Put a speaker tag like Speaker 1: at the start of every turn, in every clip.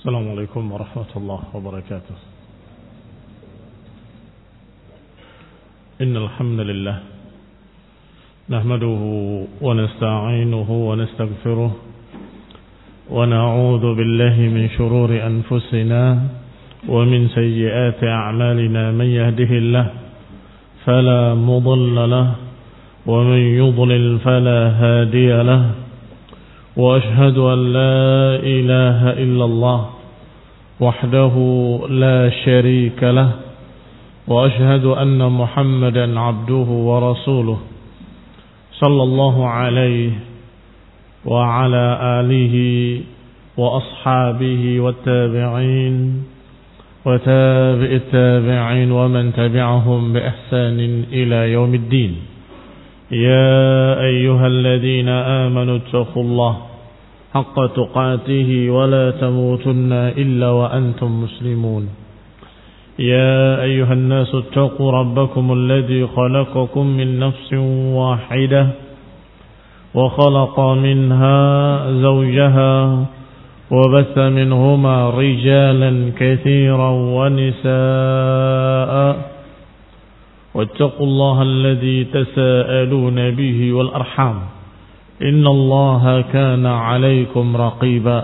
Speaker 1: السلام عليكم ورحمة الله وبركاته. إن الحمد لله نحمده ونستعينه ونستغفره ونعوذ بالله من شرور أنفسنا ومن سيئات أعمالنا. من يهده الله فلا مضل له ومن يضلل فلا هادي له وأشهد أن لا إله إلا الله وحده لا شريك له وأشهد أن محمدا عبده ورسوله صلى الله عليه وعلى آله وأصحابه والتابعين وتابع التابعين ومن تبعهم بإحسان إلى يوم الدين. يا أيها الذين آمنوا اتقوا الله حق تقاته ولا تموتن إلا وأنتم مسلمون. يا أيها الناس اتقوا ربكم الذي خلقكم من نفس واحدة وخلق منها زوجها وبث منهما رجالا كثيرا ونساء واتقوا الله الذي تساءلون به والأرحام إن الله كان عليكم رقيبا.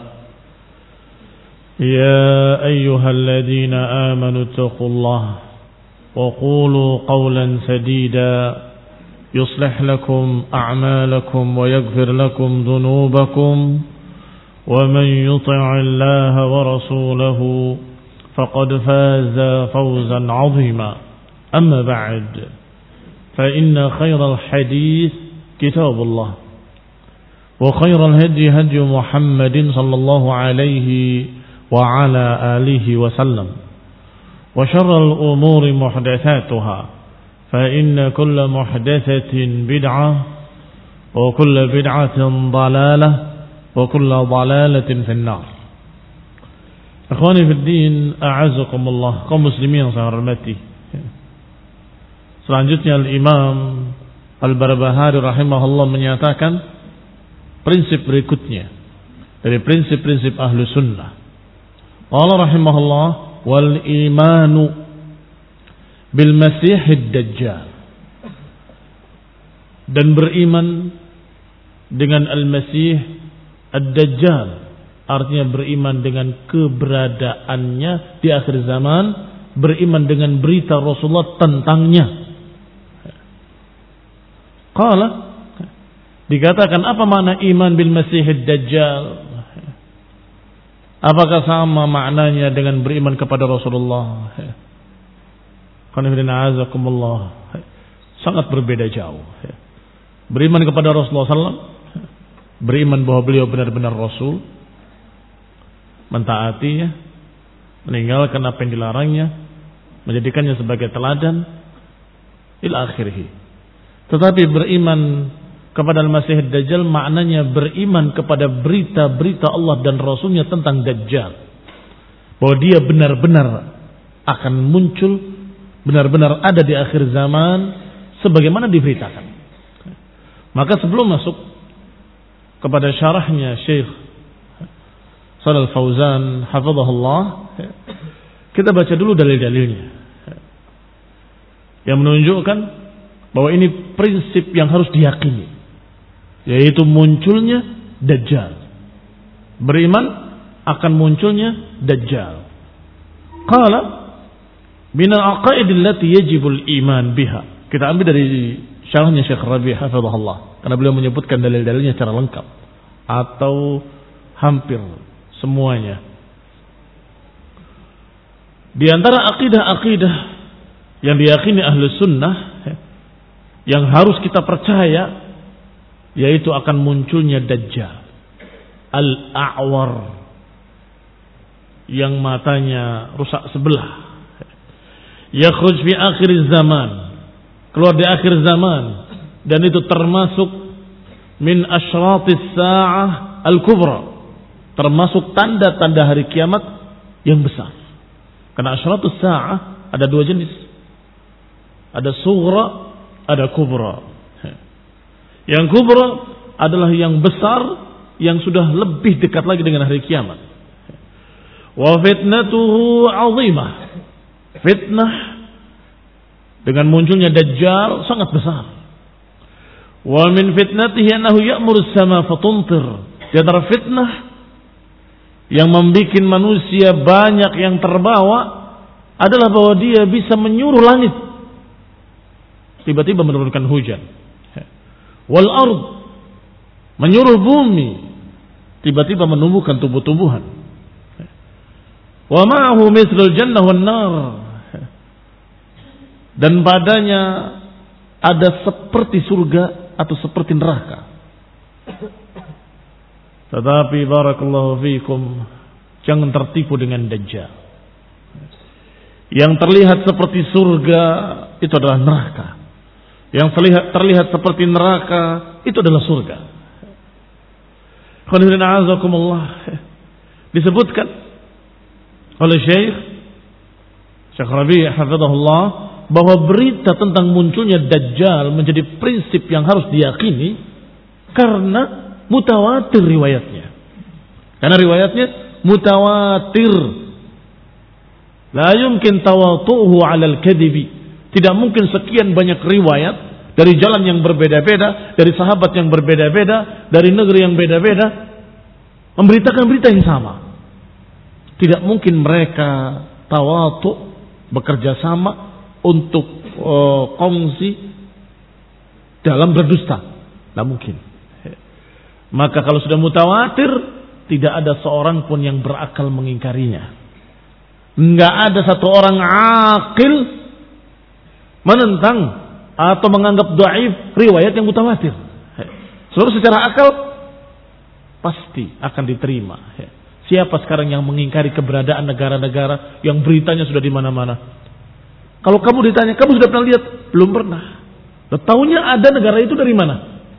Speaker 1: يا أيها الذين آمنوا اتقوا الله وقولوا قولا سديدا يصلح لكم أعمالكم ويغفر لكم ذنوبكم ومن يطع الله ورسوله فقد فاز فوزا عظيما. أما بعد فإن خير الحديث كتاب الله وخير الهدي هدي محمد صلى الله عليه وعلى آله وسلم وشر الأمور محدثاتها فإن كل محدثة بدعة وكل بدعة ضلالة وكل ضلالة في النار. Ikhwani fi din, a'azzakumullah, kaum muslimin yang saya hormati. Selanjutnya Al-Imam Al-Barbahari rahimahullah menyatakan prinsip berikutnya dari prinsip-prinsip ahlu sunnah. Allah rahimahullah wal imanu bil masihid dajjal, dan beriman dengan al-masih ad-dajjal, artinya beriman dengan keberadaannya di akhir zaman, beriman dengan berita Rasulullah tentangnya. Qala, dikatakan apa makna iman bil masihid dajjal? Apakah sama maknanya dengan beriman kepada Rasulullah? Sangat berbeda jauh. Beriman kepada Rasulullah SAW, beriman bahwa beliau benar-benar Rasul, mentaatinya, meninggalkan apa yang dilarangnya, menjadikannya sebagai teladan, ila akhirih. Tetapi beriman kepada Al-Masih Dajjal maknanya beriman kepada berita-berita Allah dan Rasulnya tentang Dajjal, bahwa dia benar-benar akan muncul, benar-benar ada di akhir zaman sebagaimana diberitakan. Maka sebelum masuk kepada syarahnya Syekh Shalal Fauzan hafizahullah, kita baca dulu dalil-dalilnya yang menunjukkan bahwa ini prinsip yang harus diyakini, yaitu munculnya Dajjal. Beriman akan munculnya Dajjal. Qala min al-aqaid allati yajibu al-iman biha. Kita ambil dari syarahnya Syekh Rabi' hafizahullah, karena beliau menyebutkan dalil-dalilnya secara lengkap atau hampir semuanya. Di antara akidah-akidah yang diyakini ahlu sunnah, yang harus kita percaya, yaitu akan munculnya Dajjal al-a'war, yang matanya rusak sebelah, yakhruj fi akhir zaman, keluar di akhir zaman, dan itu termasuk min asyratis sa'ah al-kubra, termasuk tanda-tanda hari kiamat yang besar. Karena asyratus sa'ah ada dua jenis, ada sughra, ada kubra. Yang kubra adalah yang besar, yang sudah lebih dekat lagi dengan hari kiamat. Wa fitnatuhu 'azimah. Fitnah dengan munculnya Dajjal sangat besar. Wa min fitnatihi annahu ya'muru as-sama fatuntir. Di antara fitnah yang membuat manusia banyak yang terbawa adalah bahwa dia bisa menyuruh langit tiba-tiba menurunkan hujan. Wal ard, menyuruh bumi tiba-tiba menumbuhkan tumbuh-tumbuhan. Wa ma'ahu mithlul jannah wan nar, dan padanya ada seperti surga atau seperti neraka. Tetapi barakallahu fikum, jangan tertipu dengan Dajjal. Yang terlihat seperti surga itu adalah neraka. Yang terlihat seperti neraka itu adalah surga. Disebutkan oleh Syekh Rabi' hafizahullah bahwa berita tentang munculnya Dajjal menjadi prinsip yang harus diyakini karena mutawatir riwayatnya. Karena riwayatnya mutawatir. La yumkin tawatu'uhu 'alal kadhibi. Tidak mungkin sekian banyak riwayat dari jalan yang berbeda-beda, dari sahabat yang berbeda-beda, dari negeri yang beda-beda memberitakan berita yang sama. Tidak mungkin mereka tawatu, bekerja sama untuk kongsi dalam berdusta. Tidak mungkin. Maka kalau sudah mutawatir, tidak ada seorang pun yang berakal mengingkarinya. Enggak ada satu orang akil menentang atau menganggap dhaif riwayat yang mutawatir. Seluruh secara akal pasti akan diterima. Siapa sekarang yang mengingkari keberadaan negara-negara yang beritanya sudah di mana-mana? Kalau kamu ditanya, kamu sudah pernah lihat? Belum pernah. Tahunya ada negara itu dari mana?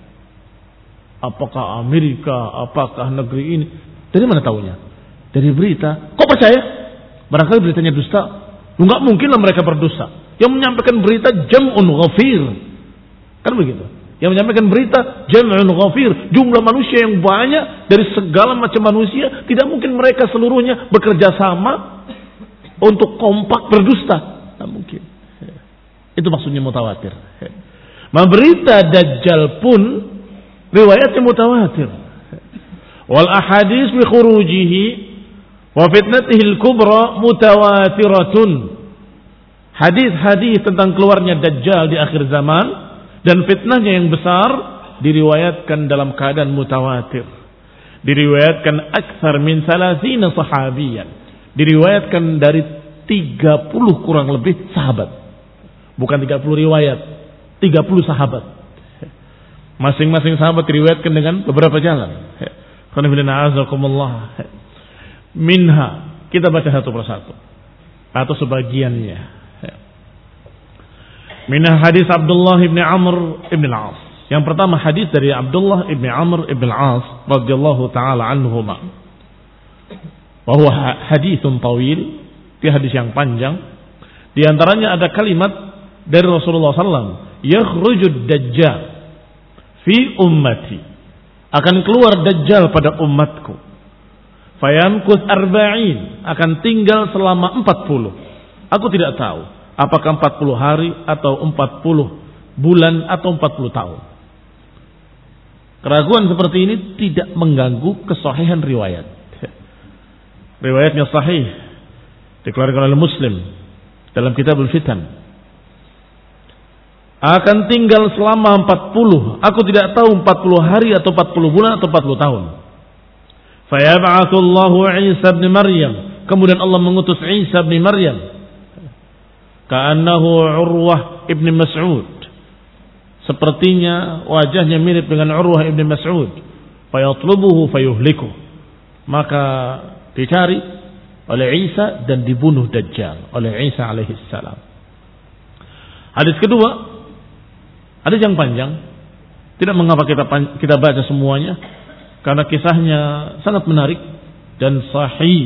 Speaker 1: Apakah Amerika? Apakah negeri ini? Dari mana tahunya? Dari berita. Kok percaya? Barangkali beritanya dusta. Enggak mungkinlah mereka berdusta. Yang menyampaikan berita jam'un ghafir. Kan begitu. Yang menyampaikan berita jam'un ghafir. Jumlah manusia yang banyak dari segala macam manusia. Tidak mungkin mereka seluruhnya bekerja sama untuk kompak berdusta. Tidak mungkin. Itu maksudnya mutawatir. Berita Dajjal pun riwayatnya mutawatir. Wal ahadits bi khurujihi wa fitnatihi al-kubra mutawatiratun. Hadis-hadis tentang keluarnya Dajjal di akhir zaman dan fitnahnya yang besar diriwayatkan dalam keadaan mutawatir. Diriwayatkan akthar min 30 sahabiyan. Diriwayatkan dari 30 kurang lebih sahabat. Bukan 30 riwayat, 30 sahabat. Masing-masing sahabat diriwayatkan dengan beberapa jalan. Minha, kita baca satu persatu atau sebagiannya. Minha hadis Abdullah ibn Amr ibn al-As. Yang pertama hadis dari Abdullah ibn Amr ibn al-As radhiyallahu taala anhuma. Wa huwa haditsun tawil, itu hadis yang panjang. Di antaranya ada kalimat dari Rasulullah SAW, yakhrujud dajjal fi ummati, akan keluar Dajjal pada umatku. Fayamkus 40, akan tinggal selama 40. Aku tidak tahu apakah 40 hari atau 40 bulan atau 40 tahun. Keraguan seperti ini tidak mengganggu kesahihan riwayat. Riwayatnya sahih, dikeluarkan oleh Muslim dalam Kitabul Fitan. Akan tinggal selama 40. Aku tidak tahu 40 hari atau 40 bulan atau 40 tahun. Fayab'atsullahu Isa bin Maryam. Kemudian Allah mengutus Isa bin Maryam. Ka'annahu Urwah ibn Mas'ud. Sepertinya wajahnya mirip dengan Urwah ibn Mas'ud. Fayatlubuhu fayuhliku. Maka dicari oleh Isa dan dibunuh Dajjal oleh Isa alaihi salam. Hadis kedua, hadis yang panjang, tidak mengapa kita baca semuanya karena kisahnya sangat menarik dan sahih.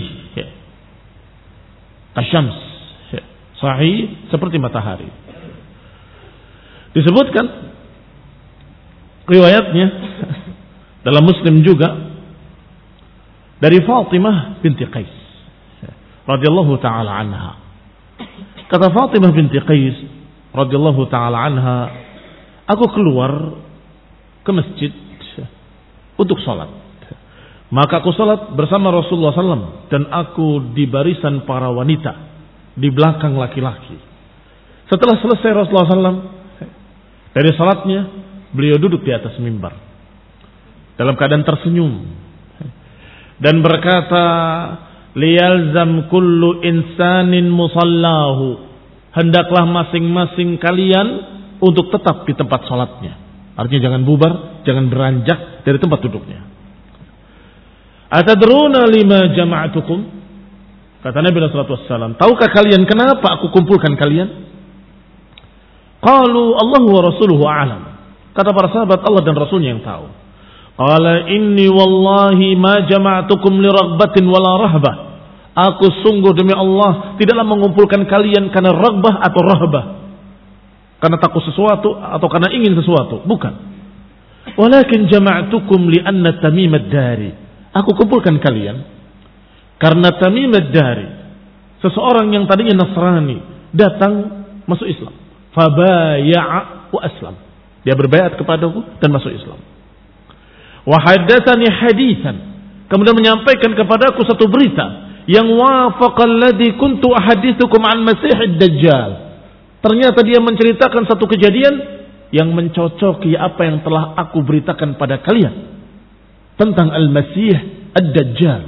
Speaker 1: Kasyams, sahih seperti matahari. Disebutkan riwayatnya dalam Muslim juga dari Fatimah binti Qais. radhiyallahu taala anha. Kata Fatimah binti Qais radhiyallahu taala anha, aku keluar ke masjid untuk salat. Maka aku salat bersama Rasulullah SAW dan aku di barisan para wanita di belakang laki-laki. Setelah selesai Rasulullah SAW dari salatnya, beliau duduk di atas mimbar dalam keadaan tersenyum dan berkata, liyalzam kullu insanin musallahu, hendaklah masing-masing kalian untuk tetap di tempat salatnya. Artinya jangan bubar, jangan beranjak dari tempat duduknya. Atadruna lima jama'atukum? Kata Nabi sallallahu alaihi wasallam, tahukah kalian kenapa aku kumpulkan kalian? Qalu Allah wa rasuluhu a'lam. Kata para sahabat, Allah dan Rasulnya yang tahu. Qala inni wallahi ma jama'atukum li raghbatin wala rahbah. Aku sungguh demi Allah tidaklah mengumpulkan kalian karena raghbah atau rahbah, karena takut sesuatu atau karena ingin sesuatu, bukan. Walakin jama'tukum li anna Tamim ad-Dari. Aku kumpulkan kalian karena Tamim ad-Dari, seseorang yang tadinya Nasrani, datang masuk Islam. Fabaya'a wa aslam. Dia berbaiat kepadaku dan masuk Islam. Wa haddatsani haditsan. Kemudian menyampaikan kepadaku satu berita yang wafaqal ladzi kuntu ahaditsukum an Masih ad-Dajjal. Ternyata dia menceritakan satu kejadian yang mencocoki apa yang telah aku beritakan pada kalian tentang Al-Masih Ad-Dajjal.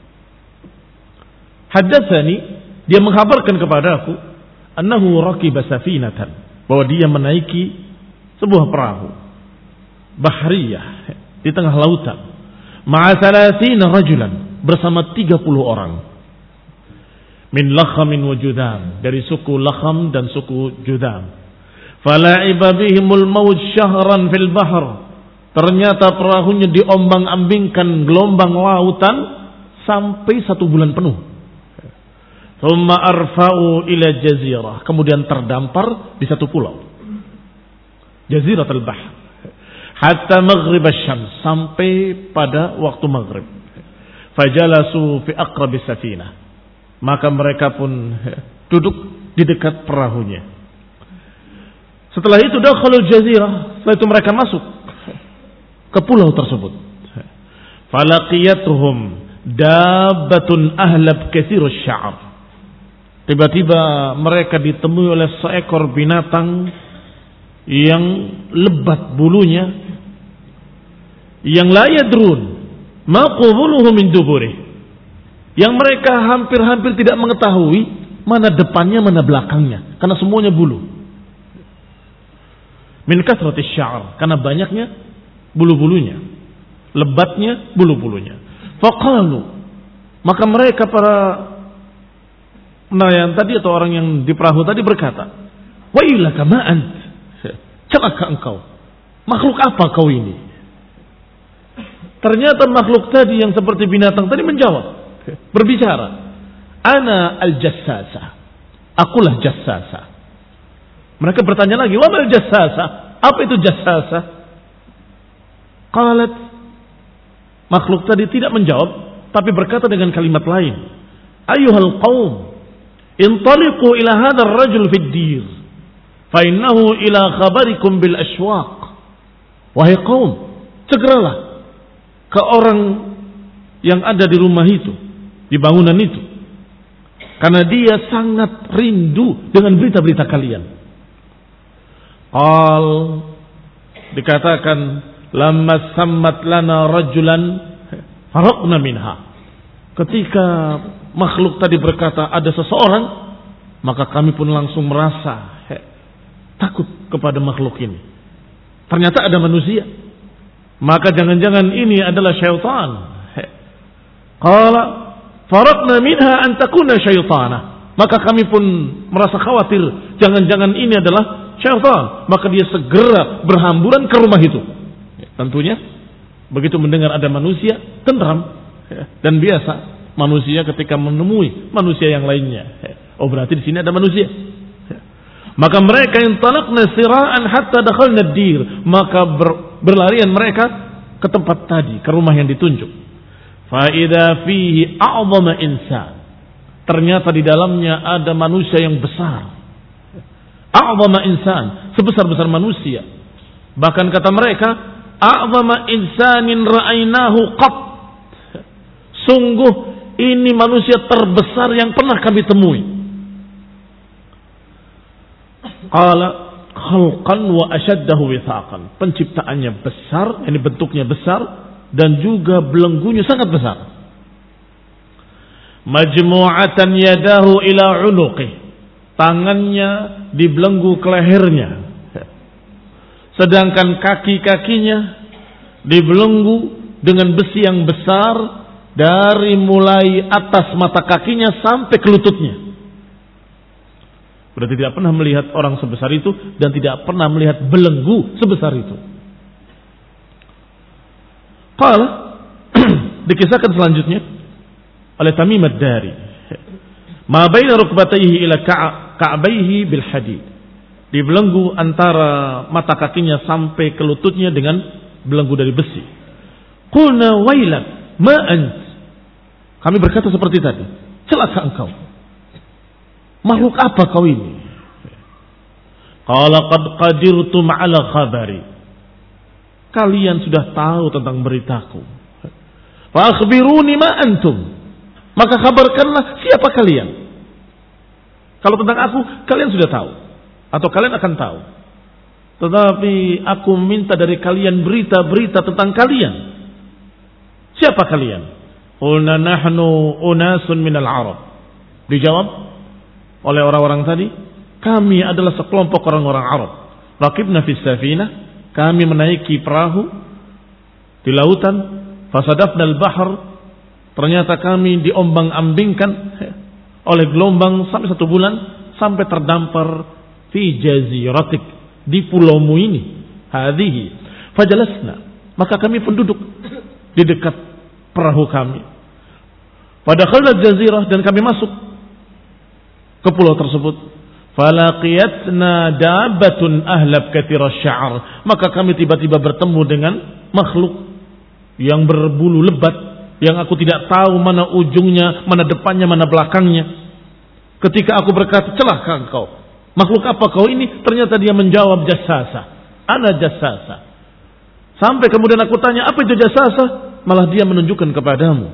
Speaker 1: Haddatsani, dia menghabarkan kepada aku, annahu raqiba safinatan, bahwa dia menaiki sebuah perahu bahriyah di tengah lautan, ma'a 30 rajulan, bersama 30 orang, min Lakhamin wa Judam, dari suku Lakham dan suku Judam. Fala'iba bihimul mawj syahran fil bahr. Ternyata perahunya diombang-ambingkan gelombang lautan sampai 1 bulan penuh. Thumma arfa'u ila jazirah. Kemudian terdampar di satu pulau, Jaziratul Bahr. Hatta maghrib asy-syams, sampai pada waktu maghrib. Fajalasu fi aqrabis safinah. Maka mereka pun duduk di dekat perahunya. Setelah itu dakhalul jazirah. Setelah itu mereka masuk ke pulau tersebut. Falaqiyatuhum dabbatun ahlab katsirus sya'ar. Tiba-tiba mereka ditemui oleh seekor binatang yang lebat bulunya, yang la yadrun ma qubuluhu min duburi, yang mereka hampir-hampir tidak mengetahui mana depannya mana belakangnya, karena semuanya bulu. Min kasratis sya'ar, karena banyaknya bulu-bulunya, lebatnya bulu-bulunya. Faqalu, maka mereka para nelayan tadi atau orang yang di perahu tadi berkata, wailaka ma ant, celaka engkau, makhluk apa kau ini? Ternyata makhluk tadi yang seperti binatang tadi menjawab, berbicara, ana al-jassasa, akulah jassasa. Mereka bertanya lagi, wa mal jassasa, apa itu jassasa? Qalat, makhluk tadi tidak menjawab, tapi berkata dengan kalimat lain, ayyuhal qaum, intaliqu ila hadzal rajul fid dir, fa innahu ila khabarikum bil aswaq. Wahai kaum, segeralah ke orang yang ada di rumah itu, di bangunan itu, karena dia sangat rindu dengan berita-berita kalian. Qal, dikatakan, lamma sammat lana rajulan faraqna minha. Ketika makhluk tadi berkata ada seseorang, maka kami pun langsung merasa takut kepada makhluk ini. Ternyata ada manusia. Maka jangan-jangan ini adalah syaitan. Qala faraqna minha an takuna syaitana. Maka kami pun merasa khawatir, jangan-jangan ini adalah syaitan. Maka dia segera berhamburan ke rumah itu. Tentunya begitu mendengar ada manusia, tenteram. Dan biasa manusia ketika menemui manusia yang lainnya, oh berarti di sini ada manusia. Maka mereka yang talaqna sira'an hatta dakhalna ad-dir, maka berlarian mereka ke tempat tadi, ke rumah yang ditunjuk. Fa idza fihi a'zama insan, ternyata di dalamnya ada manusia yang besar. A'zama insan, sebesar-besar manusia. Bahkan kata mereka, a'zama insanin ra'ainahu qat. Sungguh ini manusia terbesar yang pernah kami temui. Qala khalqan wa ashaddahu withaqan. Penciptaannya besar, ini bentuknya besar dan juga belenggunya sangat besar. Majmu'atan yadahu ila unuqih. Tangannya dibelenggu ke lehernya. Sedangkan kaki-kakinya dibelenggu dengan besi yang besar dari mulai atas mata kakinya sampai ke lututnya. Berarti tidak pernah melihat orang sebesar itu dan tidak pernah melihat belenggu sebesar itu. Qala dikisahkan selanjutnya oleh Tamim ad-Dari, ma baina rukbatayhi ila ka'baihi bil hadid. Dibelenggu antara mata kakinya sampai ke lututnya dengan belenggu dari besi. Qulna wailak ma ant. Kami berkata seperti tadi, celaka engkau. Makhluk apa kau ini? Qala qad qadirtum ala khabari. Kalian sudah tahu tentang beritaku. Fa akhbiruni ma antum. Maka kabarkanlah siapa kalian. Kalau tentang aku, kalian sudah tahu. Atau kalian akan tahu. Tetapi aku minta dari kalian berita-berita tentang kalian. Siapa kalian? Qulna nahnu unasun minal Arab. Dijawab oleh orang-orang tadi, kami adalah sekelompok orang-orang Arab. Raqibna fis safinah. Kami menaiki perahu di lautan. Fasadafnal bahr. Ternyata kami diombang-ambingkan oleh gelombang sampai 1 bulan, sampai terdampar fi jaziratik, di pulaumu ini, hadhihi. Fajalasna, maka kami pun duduk di dekat perahu kami. Fadakhalna jazirah, dan kami masuk ke pulau tersebut. Falaqiyatna dabatun ahlab kathira sya'ar, maka kami tiba-tiba bertemu dengan makhluk yang berbulu lebat, yang aku tidak tahu mana ujungnya, mana depannya, mana belakangnya. Ketika aku berkata, celaka engkau, makhluk apa kau ini? Ternyata dia menjawab, jassasa, ana jassasa. Sampai kemudian aku tanya, apa itu jassasa? Malah dia menunjukkan kepadamu.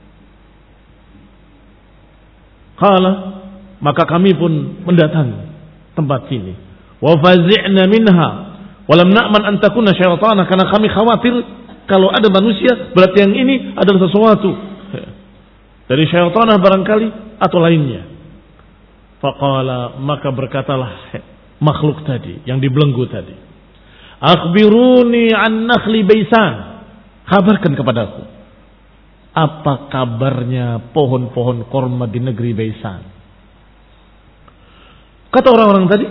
Speaker 1: Qala, maka kami pun mendatangi tempat sini. Wa fazi'na minha wa lam na'man an takuna syaitana, karena kami khawatir kalau ada manusia berarti yang ini adalah sesuatu dari syaitanah barangkali atau lainnya. Faqala, maka berkatalah makhluk tadi yang dibelenggu tadi, akhbiruni an nakhli baisan. Kabarkan kepadaku apa kabarnya pohon-pohon korma di negeri Baisan. Kata orang-orang tadi,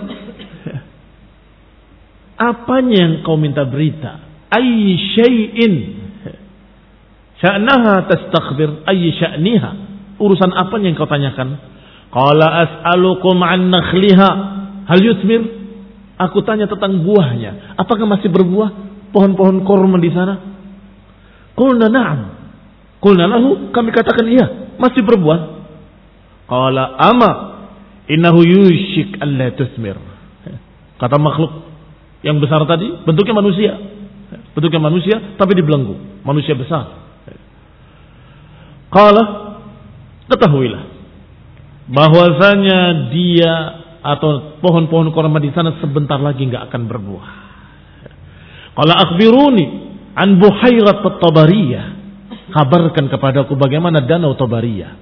Speaker 1: apanya yang kau minta berita? Ayy syai'in sya'naha tastakhbir, ayy sya'niha, urusan apanya yang kau tanyakan? Qala as'alukum an nakhliha hal yuthmir. Aku tanya tentang buahnya, apakah masih berbuah pohon-pohon korma di sana? Qulna na'am. Qulna lahu, kami katakan iya, masih berbuah. Qala ama innahu yushik alla tuthmir. Kata makhluk yang besar tadi, bentuknya manusia. Bentuknya manusia tapi dibelenggu, manusia besar. Qala, ketahuilah bahwasanya dia atau pohon-pohon korma di sana sebentar lagi enggak akan berbuah. Qala akhbiruni an buhairat at-Tabariyah. Kabarkan kepadaku bagaimana danau Tabariyah.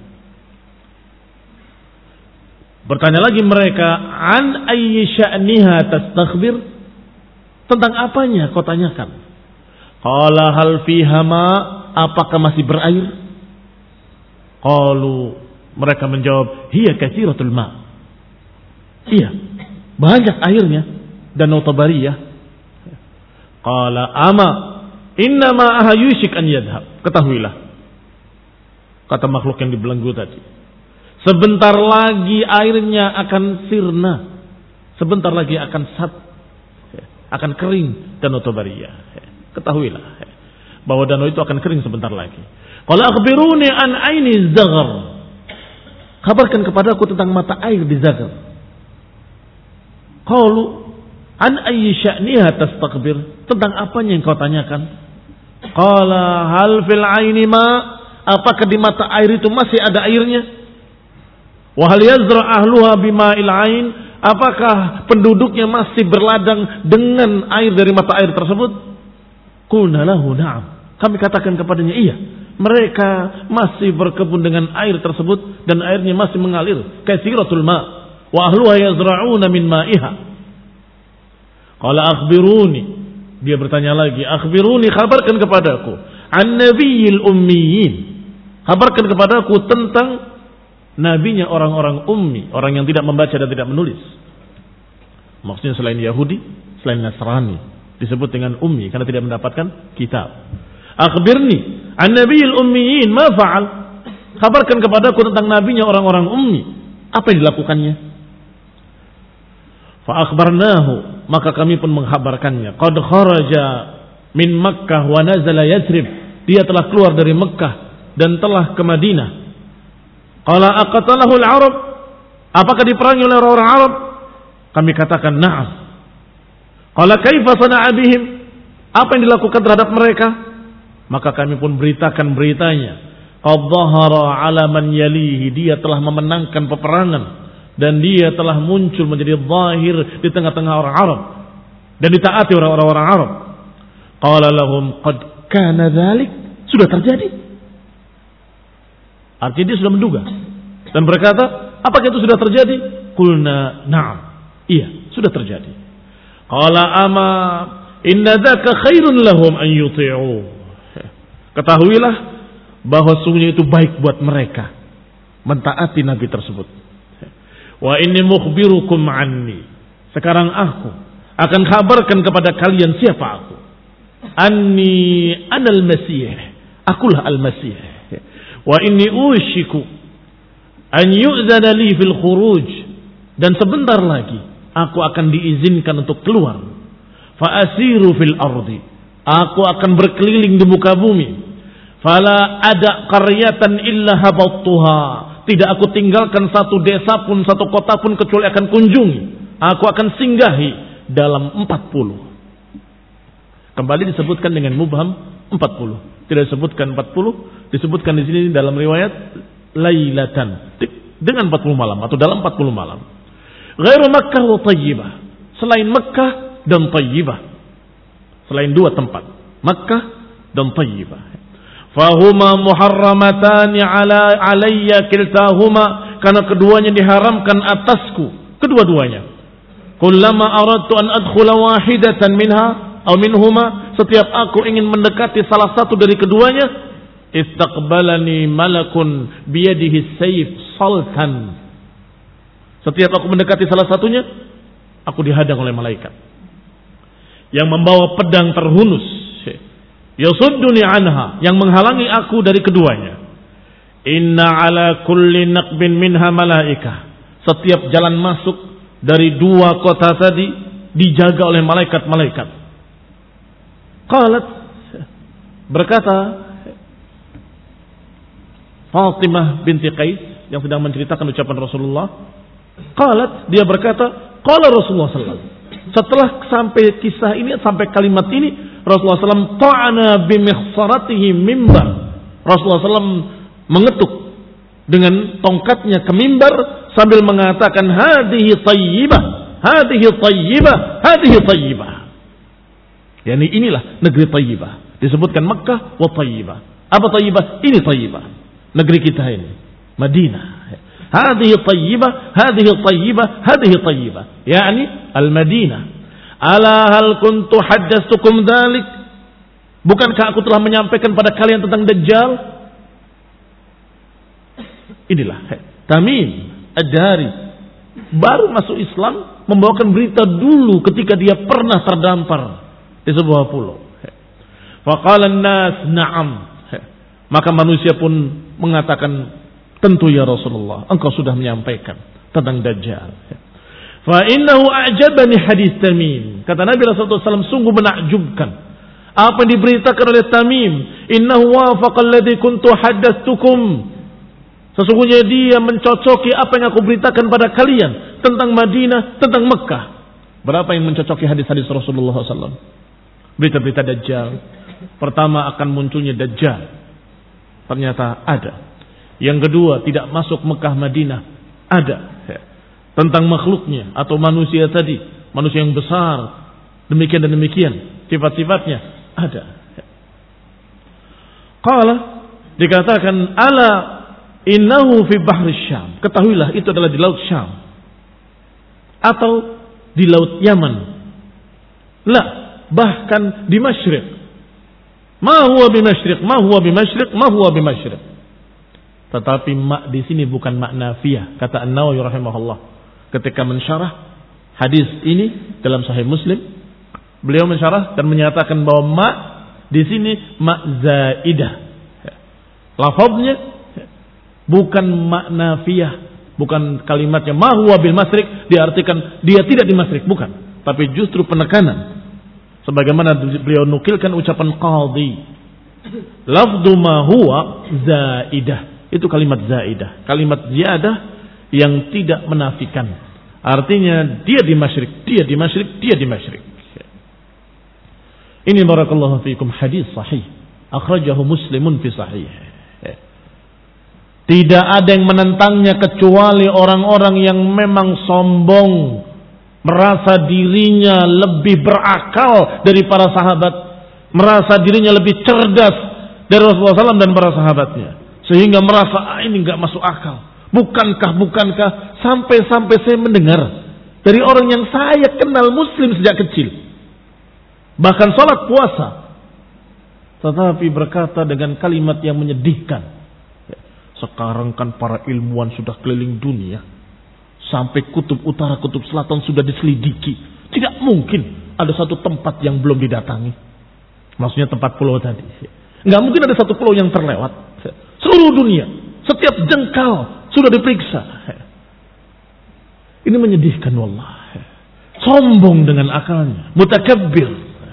Speaker 1: Bertanya lagi mereka, an ayyi sya'niha tastakhbir, tentang apanya kau tanyakan? Qala hal fiha ma, apakah masih berair? Qalu, mereka menjawab, hiya katsiratul ma. Iya, banyak airnya danau Tabariyah. Qala ama inna ma'aha yushik an yadhhab. Ketahuilah, kata makhluk yang dibelenggu tadi, sebentar lagi airnya akan sirna, sebentar lagi akan kering danau Tabariyah. Ketahuilah bahwa danau itu akan kering sebentar lagi. Qala akhbiruni an aini zaghar. kabarkan kepadaku tentang mata air di Zaghar. Qalu an ayyi sya'niha tastakbir? Tentang apanya yang kau tanyakan? Qala hal fil aini ma? Apakah di mata air itu masih ada airnya? Wa hal yazra ahluha bima'il ain? Apakah penduduknya masih berladang dengan air dari mata air tersebut? Qulna lahu na'am. Kami katakan kepadanya, iya. Mereka masih berkebun dengan air tersebut dan airnya masih mengalir. Katsiratul ma' wa ahluha yazra'una min ma'iha. Qala akhbiruni. Dia bertanya lagi, akhbiruni, kabarkan kepadaku an nabiyil ummiyin. Kabarkan kepadaku tentang nabinya orang-orang ummi, orang yang tidak membaca dan tidak menulis. Maksudnya selain Yahudi, selain Nasrani, disebut dengan ummi karena tidak mendapatkan kitab. Akhbirni an nabiyil ummiyin ma fa'al. Kabarkan kepadaku tentang nabinya orang-orang ummi, apa yang dilakukannya? Fa akhbarnahu, maka kami pun menghabarkannya. Qad kharaja min Makkah wa nazala Yathrib. Dia telah keluar dari Mekah dan telah ke Madinah. Qala aqatalahu al-Arab? Apakah diperangi oleh orang-orang Arab? Kami katakan na'am. Qala kaifa sana'a bihim? Apa yang dilakukan terhadap mereka? Maka kami pun beritakan beritanya. Qad dhahara 'ala man yalihi, dia telah memenangkan peperangan dan dia telah muncul menjadi zahir di tengah-tengah orang Arab dan ditaati oleh orang-orang Arab. Qala lahum qad kana dzalik? Sudah terjadi. Artinya dia sudah menduga dan berkata, apakah itu sudah terjadi? Qulna na'am. Iya, sudah terjadi. Qala ama inna dzaka khairun lahum an yuti'u. Ketahuilah bahwa sungguhnya itu baik buat mereka mentaati nabi tersebut. Wa inni mukhbirukum anni. Sekarang aku akan kabarkan kepada kalian siapa aku. Anni anal masih. Akulah al-masih. Wa inni ushiku an yu'zana li fil khuruj. Dan sebentar lagi aku akan diizinkan untuk keluar. Fa asiru fil ardi. Aku akan berkeliling di muka bumi. Fala ada qaryatan illa habattuha. Tidak aku tinggalkan satu desa pun, satu kota pun kecuali akan kunjungi. Aku akan singgahi dalam 40. Kembali disebutkan dengan mubham 40. Tidak disebutkan 40, disebutkan di sini dalam riwayat lailatan. Dengan 40 malam atau dalam 40 malam. Ghairu Makkah wa Tayyibah. Selain Makkah dan Tayyibah. Selain dua tempat, Makkah dan Tayyibah. Fahuma muharramatani alayya kiltahuma, karena keduanya diharamkan atasku, kedua-duanya. Kullama aradtu an adkhula wahidatan minha aw minhuma, setiap aku ingin mendekati salah satu dari keduanya, istaqbalani malakun biyadihi sayf saltan. Setiap aku mendekati salah satunya, aku dihadang oleh malaikat yang membawa pedang terhunus. Yasudduni anha, yang menghalangi aku dari keduanya. Inna ala kulli naqbin minha malaikah. Setiap jalan masuk dari dua kota tadi dijaga oleh malaikat-malaikat. Qalat, berkata Fatimah binti Qais yang sedang menceritakan ucapan Rasulullah. Qalat, dia berkata, qala Rasulullah sallallahu alaihi wasallam. Setelah sampai kisah ini, sampai kalimat ini, Rasulullah SAW ta'ana bimikhsaratihi mimbar. Rasulullah SAW mengetuk dengan tongkatnya ke mimbar sambil mengatakan hadhihi tayyibah, hadhihi tayyibah, hadhihi tayyibah. Yani inilah negeri tayyibah. Disebutkan Makkah wa tayyibah. Apa tayyibah? Ini tayyibah. Negeri kita ini, Madinah. Hadhihi tayyibah, hadhihi tayyibah, hadhihi tayyibah. Yani al-Madinah. Ala hal kuntu haddatsukum dzalik? Bukankah aku telah menyampaikan pada kalian tentang Dajjal? Inilah Tamim Ad-Dari, baru masuk Islam, membawakan berita dulu ketika dia pernah terdampar di sebuah pulau. Faqala an-nas na'am. Maka manusia pun mengatakan, tentu ya Rasulullah, engkau sudah menyampaikan tentang Dajjal. Fa innahu a'jabani hadis Tamim. Kata Nabi Rasulullah SAW, sungguh menakjubkan apa yang diberitakan oleh Tamim. Innahu wafaqa alladhi kuntu haddatsukum. Sesungguhnya dia mencocoki apa yang aku beritakan pada kalian tentang Madinah, tentang Mekah. Berapa yang mencocoki hadis-hadis Rasulullah SAW? Berita-berita Dajjal. Pertama akan munculnya Dajjal. Ternyata ada. Yang kedua, tidak masuk Mekah Madinah. Ada. Tentang makhluknya atau manusia tadi. Manusia yang besar. Demikian dan demikian. Sifat-sifatnya ada. Qala, dikatakan, ala innahu fi bahri Syam. Ketahuilah itu adalah di laut Syam. Atau di laut Yaman. La, bahkan di Masyriq. Ma huwa bi Masyriq, ma huwa bi Masyriq, ma huwa bi Masyriq. Tetapi mak di sini bukan mak nafiyah, kata An-Nawawi rahimahullah. Ketika mensyarah hadis ini dalam Sahih Muslim, beliau mensyarah dan menyatakan bahwa mak di sini mak zaidah. Lafaznya bukan mak nafiyah, bukan kalimatnya ma huwa bil masriq diartikan dia tidak di masriq, bukan. Tapi justru penekanan. Sebagaimana beliau nukilkan ucapan qadhi. Lafdu ma huwa zaidah. Itu kalimat zaidah. Kalimat ziyadah yang tidak menafikan. Artinya dia di masyriq, dia di masyriq, dia di masyriq. Ini barakallahu fiikum hadis sahih. Akhrajahu Muslimun fi sahih. Tidak ada yang menentangnya kecuali orang-orang yang memang sombong. Merasa dirinya lebih berakal dari para sahabat. Merasa dirinya lebih cerdas dari Rasulullah SAW dan para sahabatnya. Sehingga merasa ini enggak masuk akal. Bukankah sampai saya mendengar dari orang yang saya kenal muslim sejak kecil. Bahkan salat puasa. Tetapi berkata dengan kalimat yang menyedihkan. Sekarang kan para ilmuwan sudah keliling dunia. Sampai kutub utara, kutub selatan sudah diselidiki. Tidak mungkin ada satu tempat yang belum didatangi. Maksudnya tempat pulau tadi. Enggak mungkin ada satu pulau yang terlewat. Seluruh dunia, setiap jengkal sudah diperiksa. Ini menyedihkan wallah. Sombong dengan akalnya, mutakabbir.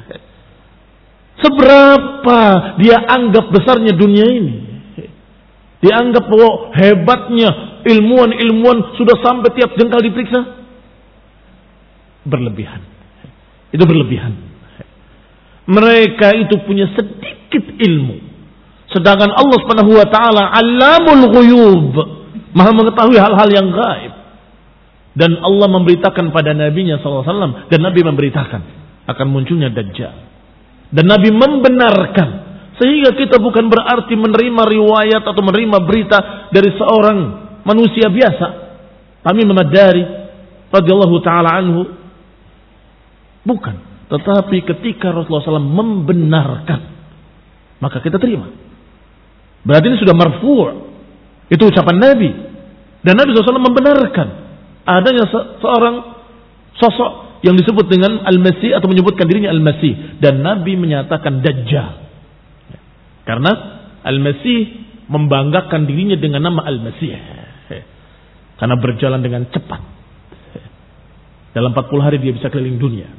Speaker 1: Seberapa dia anggap besarnya dunia ini. Dia anggap bahwa hebatnya ilmuwan sudah sampai tiap jengkal diperiksa. Berlebihan. Itu berlebihan. Mereka itu punya sedikit ilmu. Sedangkan Allah Subhanahu wa taala Allamul Ghuyub, Maha mengetahui hal-hal yang gaib. Dan Allah memberitakan pada nabinya sallallahu alaihi wasallam dan Nabi memberitakan akan munculnya Dajjal. Dan Nabi membenarkan, sehingga kita bukan berarti menerima riwayat atau menerima berita dari seorang manusia biasa. Tamim Ad-Dari radhiyallahu taala anhu. Bukan, tetapi ketika Rasulullah SAW membenarkan, maka kita terima. Berarti ini sudah marfu'. Itu ucapan Nabi. Dan Nabi SAW membenarkan adanya seorang sosok yang disebut dengan Al-Masih atau menyebutkan dirinya Al-Masih. Dan Nabi menyatakan Dajjal. Karena Al-Masih membanggakan dirinya dengan nama Al-Masih. Karena berjalan dengan cepat. Dalam 40 hari dia bisa keliling dunia.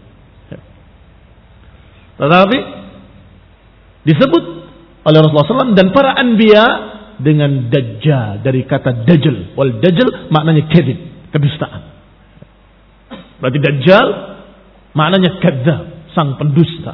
Speaker 1: Tetapi disebut oleh Rasulullah SAW dan para anbiya dengan Dajjal, dari kata Dajjal. Wal Dajjal maknanya kadzib, kedustaan. Berarti Dajjal maknanya kadzab, sang pendusta.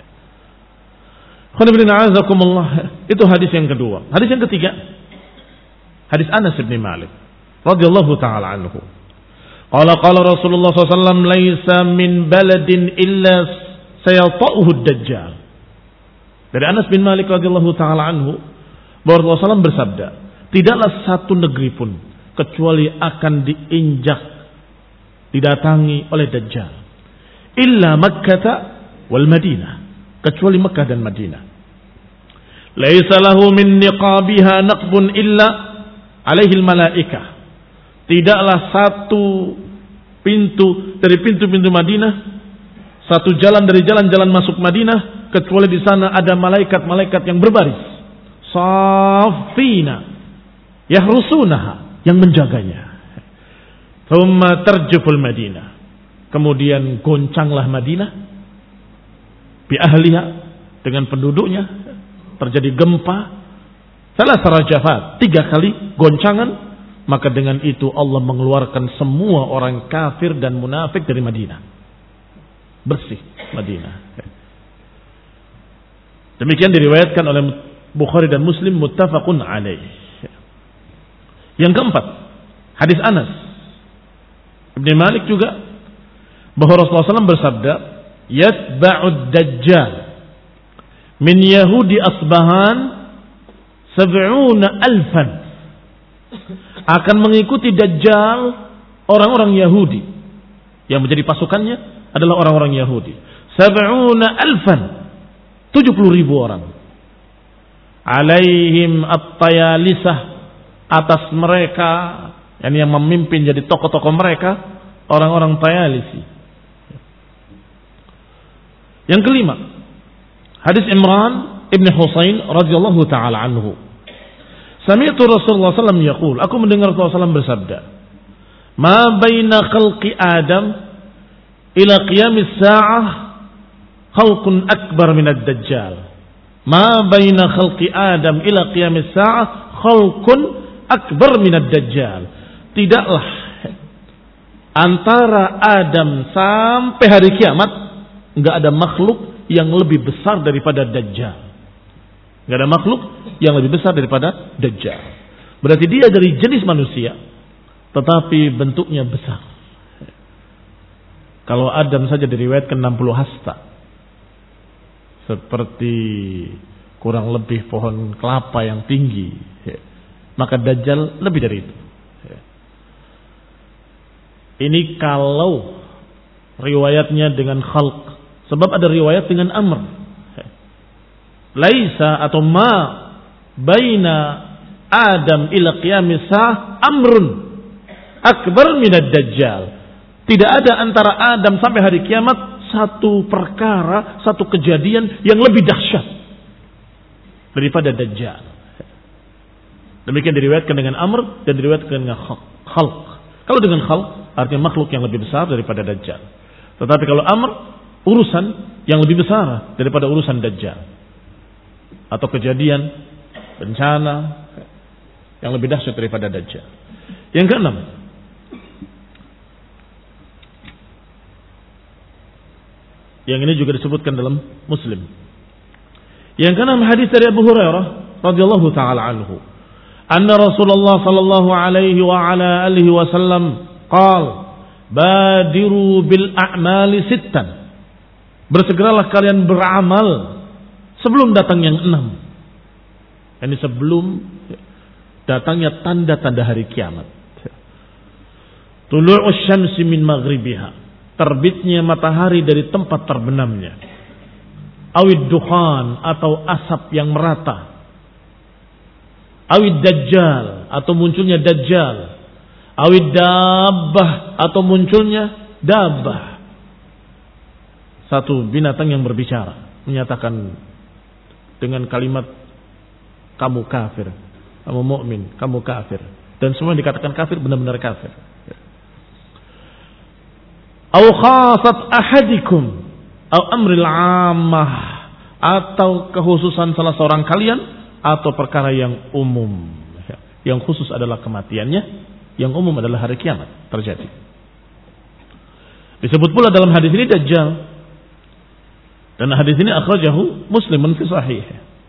Speaker 1: Itu hadis yang kedua. Hadis yang ketiga, hadis Anas bin Malik radhiyallahu taala anhu. Qala Rasulullah SAW, laisa min baladin illa sayata'uhu Dajjal. Dari Anas bin Malik radhiyallahu taala anhu, bahwa Rasulullah SAW bersabda, tidaklah satu negeri pun kecuali akan diinjak, didatangi oleh Dajjal. Illa Makkah wal Madinah, kecuali Makkah dan Madinah. Laisa lahu min niqabiha naqbun illa alaihi al-malaikah. Tidaklah satu pintu dari pintu-pintu Madinah, satu jalan dari jalan-jalan masuk Madinah, kecuali di sana ada malaikat-malaikat yang berbaris, safina, yahrusunaha, yang menjaganya. Thumma tarjuful Madinah, kemudian goncanglah Madinah, bi ahliha, dengan penduduknya, terjadi gempa, Salah sarajafat, 3 kali goncangan, maka dengan itu Allah mengeluarkan semua orang kafir dan munafik dari Madinah. Bersih Madinah. Demikian diriwayatkan oleh Bukhari dan Muslim muttafaqun alaih. Yang keempat, hadis Anas Ibn Malik juga, bahwa Rasulullah SAW bersabda, yatba'ud dajjal min Yahudi Asbahan 70,000, akan mengikuti Dajjal orang-orang Yahudi, yang menjadi pasukannya adalah orang-orang Yahudi. 70,000, 70.000 orang. Alaihim at-tayalisah, atas mereka, yang memimpin jadi tokoh-tokoh mereka, orang-orang Tayalisi. Yang kelima, hadis Imran ibn Husain radhiyallahu taala anhu. Sami'tu Rasulullah sallallahu alaihi wasallam yaqul, aku mendengar Rasulullah sallallahu bersabda, "Ma baina khalqi Adam ila qiyamis sa'ah khalqun akbar min ad-dajjal." Ma baina khalqi Adam ila qiyamis sa'ah khalqun akbar min ad-dajjal. Tidaklah antara Adam sampai hari kiamat enggak ada makhluk yang lebih besar daripada Dajjal. Enggak ada makhluk yang lebih besar daripada Dajjal. Berarti dia dari jenis manusia, tetapi bentuknya besar. Kalau Adam saja diriwayatkan 60 hasta, seperti kurang lebih pohon kelapa yang tinggi, maka Dajjal lebih dari itu. Ini kalau riwayatnya dengan khalq, sebab ada riwayat dengan amr. Laisa atau ma baina Adam ila qiyamis sa'ah amrun akbar minad dajjal. Tidak ada antara Adam sampai hari kiamat satu perkara, satu kejadian yang lebih dahsyat daripada Dajjal. Demikian diriwayatkan dengan amr dan diriwayatkan dengan khalq. Kalau dengan khalq artinya makhluk yang lebih besar daripada Dajjal. Tetapi kalau amr, urusan yang lebih besar daripada urusan Dajjal. Atau kejadian, bencana yang lebih dahsyat daripada Dajjal. Yang keenam, yang ini juga disebutkan dalam Muslim. Yang keenam, hadis dari Abu Hurairah radhiyallahu taala anhu, anna Rasulullah sallallahu alaihi wa ala alihi wasallam qala, badiru bil a'mali sittan. Bersegeralah kalian beramal sebelum datang yang 6. Ini sebelum datangnya tanda-tanda hari kiamat. Tulu'us syamsi min maghribiha, terbitnya matahari dari tempat terbenamnya. Awid dukhan, atau asap yang merata. Awid dajjal, atau munculnya dajjal. Awid dabbah, atau munculnya dabbah. Satu binatang yang berbicara, menyatakan dengan kalimat kamu kafir, kamu mukmin, kamu kafir, dan semua yang dikatakan kafir benar-benar kafir. Au khasat ahadikum au amril ammah, atau kekhususan salah seorang kalian atau perkara yang umum. Yang khusus adalah kematiannya, yang umum adalah hari kiamat terjadi. Disebut pula dalam hadis ini Dajjal. Dan hadis ini akhrajahu Muslimun fi sahih.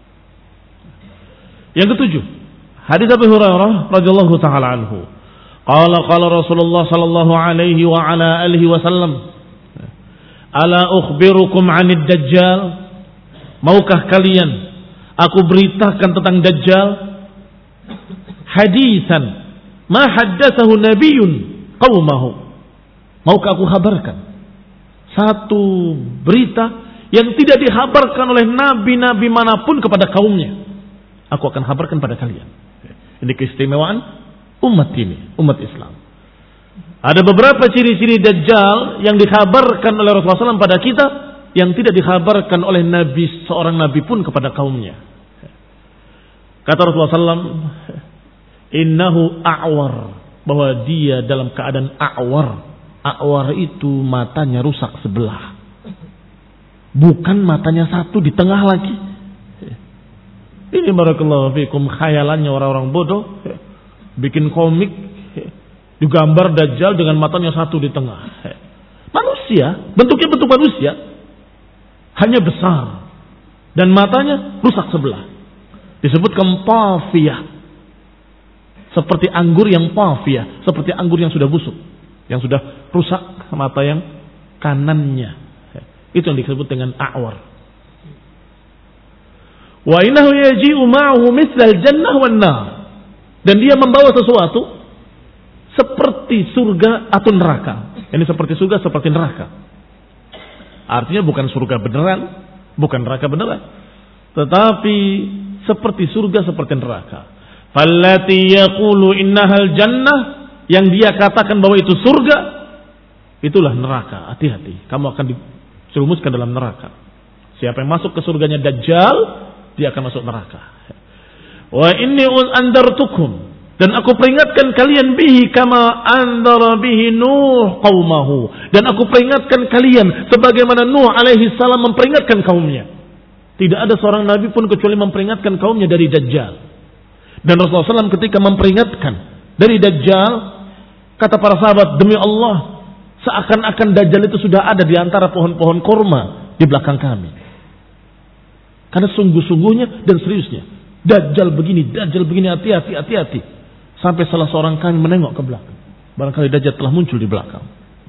Speaker 1: Yang ketujuh, hadis Abu Hurairah radhiyallahu taala anhu. Qala Rasulullah sallallahu alaihi wa ala alihi wasallam, ala ukhbirukum 'anid dajjal? Maukah kalian aku beritakan tentang Dajjal? Hadisan ma haddatsahu nabiyyun qaumahu. Maukah aku kabarkan satu berita yang tidak dihabarkan oleh nabi-nabi manapun kepada kaumnya? Aku akan kabarkan pada kalian. Ini keistimewaan umat ini, umat Islam. Ada beberapa ciri-ciri Dajjal yang dikabarkan oleh Rasulullah SAW pada kita, yang tidak dikabarkan oleh nabi, seorang nabi pun kepada kaumnya. Kata Rasulullah SAW, innahu a'war, bahwa dia dalam keadaan a'war. A'war itu matanya rusak sebelah. Bukan matanya satu di tengah lagi. Ini barakallahu fikum khayalannya orang-orang bodoh, bikin komik, digambar Dajjal dengan matanya satu di tengah. Manusia, bentuknya bentuk manusia, hanya besar dan matanya rusak sebelah. Disebutkan pafiyah, seperti anggur yang pafiyah, seperti anggur yang sudah busuk, yang sudah rusak mata yang kanannya. Itu yang disebut dengan a'war. Wa innahu yaji'u ma'ahu mithlal jannah wan nar. Dan dia membawa sesuatu seperti surga atau neraka. Ini seperti surga, seperti neraka. Artinya bukan surga beneran, bukan neraka beneran, tetapi seperti surga, seperti neraka. Fallati yaqulu innahal jannah, yang dia katakan bahwa itu surga, itulah neraka. Hati-hati, kamu akan dicerumuskan dalam neraka. Siapa yang masuk ke surganya Dajjal, dia akan masuk neraka. Wa inni andartukum, dan aku peringatkan kalian bihi kama andara bihi Nuh qaumahu, dan aku peringatkan kalian sebagaimana Nuh alaihi salam memperingatkan kaumnya. Tidak ada seorang nabi pun kecuali memperingatkan kaumnya dari Dajjal. Dan Rasulullah SAW ketika memperingatkan dari Dajjal, kata para sahabat, demi Allah, seakan-akan Dajjal itu sudah ada di antara pohon-pohon kurma di belakang kami. Karena sungguh-sungguhnya dan seriusnya, Dajjal begini, hati-hati, hati-hati. Sampai salah seorang kami menengok ke belakang. Barangkali Dajjal telah muncul di belakang.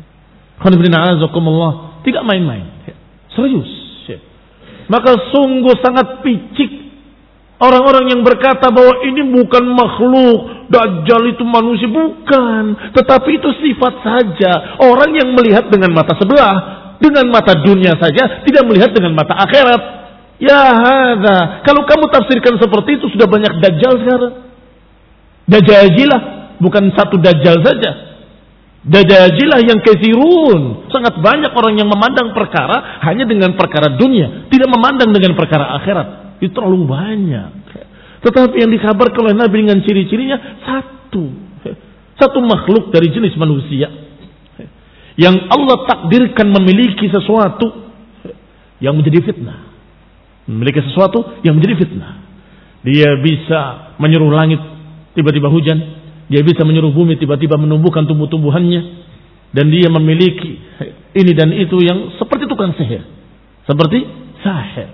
Speaker 1: Tidak main-main, serius. Maka sungguh sangat picik orang-orang yang berkata bahwa ini bukan makhluk, Dajjal itu manusia, bukan. Tetapi itu sifat saja. Orang yang melihat dengan mata sebelah, dengan mata dunia saja, tidak melihat dengan mata akhirat. Ya hadza, kalau kamu tafsirkan seperti itu, sudah banyak Dajjal sekarang. Dajajilah, bukan satu Dajjal saja. Dajajilah yang katsirun, sangat banyak orang yang memandang perkara hanya dengan perkara dunia, tidak memandang dengan perkara akhirat. Itu terlalu banyak. Tetapi yang dikabarkan oleh Nabi dengan ciri-cirinya satu makhluk dari jenis manusia yang Allah takdirkan memiliki sesuatu yang menjadi fitnah. Memiliki sesuatu yang menjadi fitnah. Dia bisa menyuruh langit tiba-tiba hujan, dia bisa menyuruh bumi tiba-tiba menumbuhkan tumbuh-tumbuhannya, dan dia memiliki ini dan itu yang seperti tukang sihir, seperti sahir.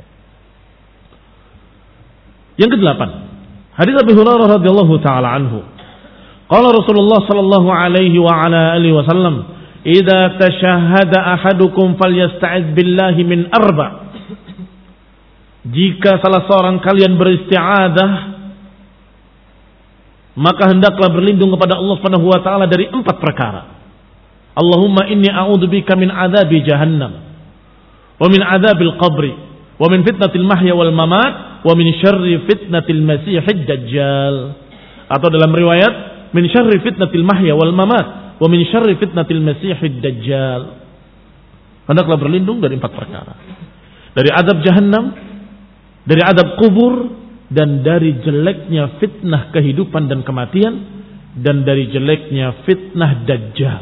Speaker 1: Yang kedelapan, hadis Abu Hurairah radhiyallahu taala anhu, qala Rasulullah sallallahu alaihi wa ala alihi wasallam, idza tashahhada ahadukum falyasta'idz billahi min arba'. Jika salah seorang kalian beristi'adah, maka hendaklah berlindung kepada Allah Subhanahu wa taala dari 4 perkara. Allahumma inni a'udzubika min adzabi jahannam, wa min adzabil qabri, wa min fitnatil mahya wal mamat, wa min syarri fitnatil masiihid dajjal. Atau dalam riwayat, min syarri fitnatil mahya wal mamat, wa min syarri fitnatil masiihid dajjal. Hendaklah berlindung dari 4 perkara. Dari azab jahannam, dari adab kubur, dan dari jeleknya fitnah kehidupan dan kematian, dan dari jeleknya fitnah Dajjal.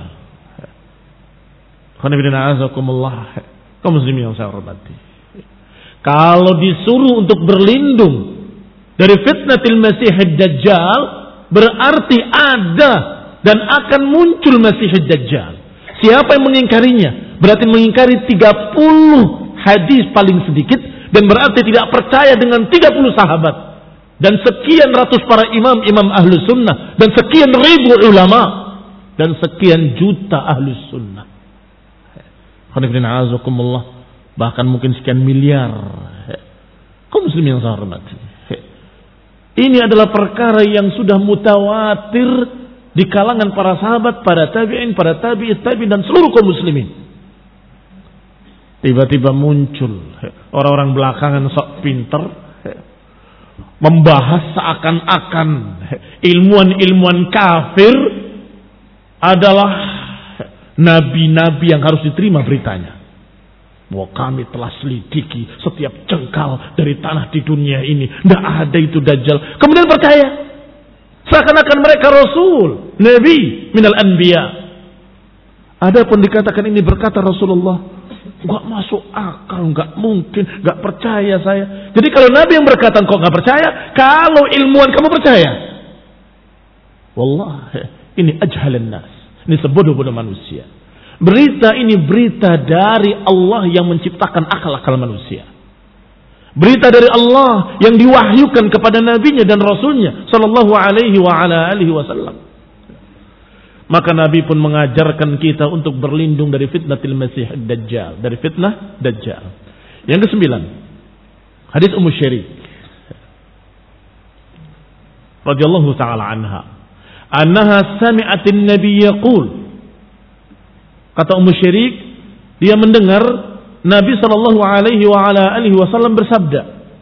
Speaker 1: Kaum muslimin yang saya hormati, kalau disuruh untuk berlindung dari fitnatil Masihid Dajjal, berarti ada dan akan muncul Masihid Dajjal. Siapa yang mengingkarinya berarti mengingkari 30 hadis paling sedikit, dan berarti tidak percaya dengan 30 sahabat dan sekian ratus para imam ahlus sunnah dan sekian ribu ulama dan sekian juta ahlus sunnah, bahkan mungkin sekian miliar. Kaum muslimin yang saya hormati, ini adalah perkara yang sudah mutawatir di kalangan para sahabat, para tabi'in, para tabi'it tabi'in, dan seluruh kaum muslimin. Tiba-tiba muncul orang-orang belakangan sok pinter, membahas seakan-akan ilmuwan-ilmuwan kafir adalah nabi-nabi yang harus diterima beritanya. Bahwa kami telah selidiki setiap jengkal dari tanah di dunia ini, tidak ada itu Dajjal. Kemudian percaya, seakan-akan mereka Rasul, Nabi minal anbiya. Ada pun dikatakan ini berkata Rasulullah, Nggak masuk akal, nggak mungkin, nggak percaya saya. Jadi kalau Nabi yang berkata kok nggak percaya, kalau ilmuwan kamu percaya. Wallah, ini ajhalan nas. Ini sebodoh-bodoh manusia. Berita ini berita dari Allah yang menciptakan akal-akal manusia. Berita dari Allah yang diwahyukan kepada nabinya dan rasulnya sallallahu alaihi wa ala alihi wasallam. Maka Nabi pun mengajarkan kita untuk berlindung dari fitnatil Masih Dajjal, dari fitnah Dajjal. Yang kesembilan, hadis Ummu Syarik radhiyallahu taala anha, annaha sami'atin nabiy yaqul. Kata Ummu Syarik, dia mendengar Nabi sallallahu alaihi wa ala alihi wasallam bersabda,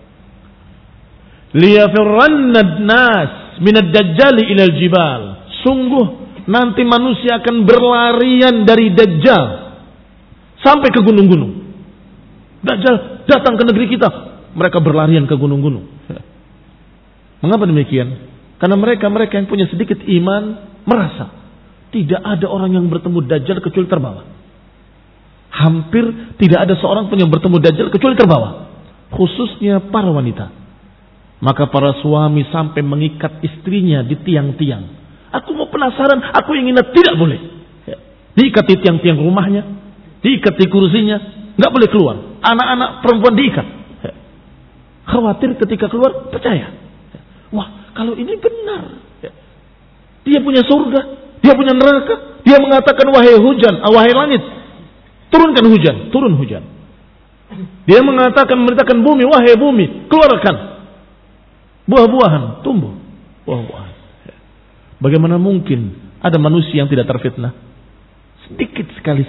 Speaker 1: "Liyafirranna an-nas min ad-dajjal ila al-jibal." Sungguh nanti manusia akan berlarian dari Dajjal sampai ke gunung-gunung. Dajjal datang ke negeri kita, mereka berlarian ke gunung-gunung. Mengapa demikian? Karena mereka yang punya sedikit iman merasa tidak ada orang yang bertemu Dajjal kecuali terbawa. Hampir tidak ada seorang pun yang bertemu Dajjal kecuali terbawa, khususnya para wanita. Maka para suami sampai mengikat istrinya di tiang-tiang. Aku mau penasaran, aku ingin lihat, tidak boleh. Diikat di tiang-tiang rumahnya, diikat di kursinya, nggak boleh keluar. Anak-anak perempuan diikat. Khawatir ketika keluar, percaya. Wah, kalau ini benar. Dia punya surga, dia punya neraka. Dia mengatakan, wahai hujan, wahai langit, turunkan hujan, turun hujan. Dia mengatakan, memerintahkan bumi, wahai bumi, keluarkan buah-buahan, tumbuh buah-buahan. Bagaimana mungkin ada manusia yang tidak terfitnah? Sedikit sekali.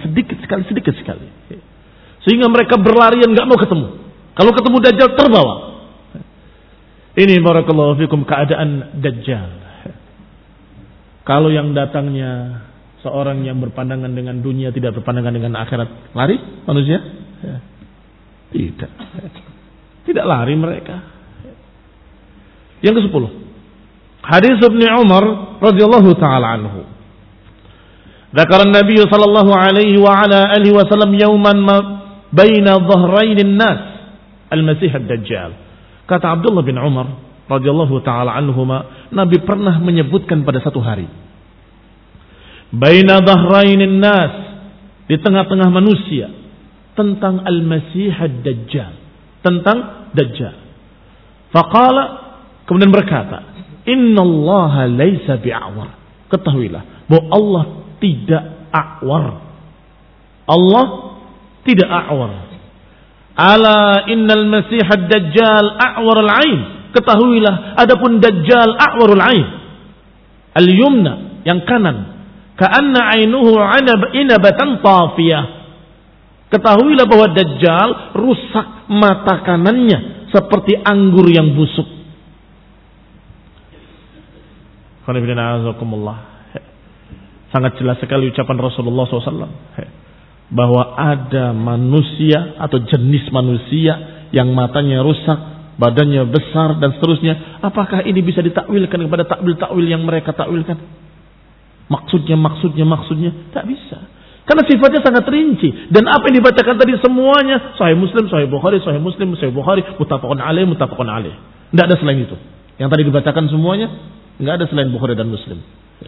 Speaker 1: Sehingga mereka berlarian nggak mau ketemu. Kalau ketemu Dajjal terbawa. Ini barakallahu fikum keadaan Dajjal. Kalau yang datangnya seorang yang berpandangan dengan dunia, tidak berpandangan dengan akhirat, lari manusia? Tidak. Tidak lari mereka. Yang ke-10. Hadis Ibnu Umar radhiyallahu taala anhu. Dzakara Nabi sallallahu alaihi wa ala alihi wasallam yawman baina dhahrayn an-nas al-Masih ad-Dajjal. Kata Abdullah bin Umar radhiyallahu taala anhuma, Nabi pernah menyebutkan pada satu hari, baina dhahrayn an-nas, di tengah-tengah manusia, tentang al-Masih ad-Dajjal, tentang Dajjal. Faqala, kemudian berkata, innallaha laisa bi'awar. Ketahuilah bahwa Allah tidak a'war. Allah tidak a'war. Ala innal Masih ad-Dajjal a'war al-'ain. Ketahuilah adapun Dajjal a'warul 'ain. Al-yumna, yang kanan, ka'anna 'ainuhu 'inabatan tafiyah. Ketahuilah bahwa Dajjal rusak mata kanannya seperti anggur yang busuk. Sangat jelas sekali ucapan Rasulullah SAW bahwa ada manusia atau jenis manusia yang matanya rusak, badannya besar dan seterusnya. Apakah ini bisa ditakwilkan kepada takwil-takwil yang mereka takwilkan? Maksudnya tak bisa. Karena sifatnya sangat rinci. Dan apa yang dibacakan tadi semuanya Sahih Muslim, Sahih Bukhari, Sahih Muslim, Sahih Bukhari, muttafaqun alaih. Tidak ada selain itu. Yang tadi dibacakan semuanya nggak ada selain Bukhari dan Muslim.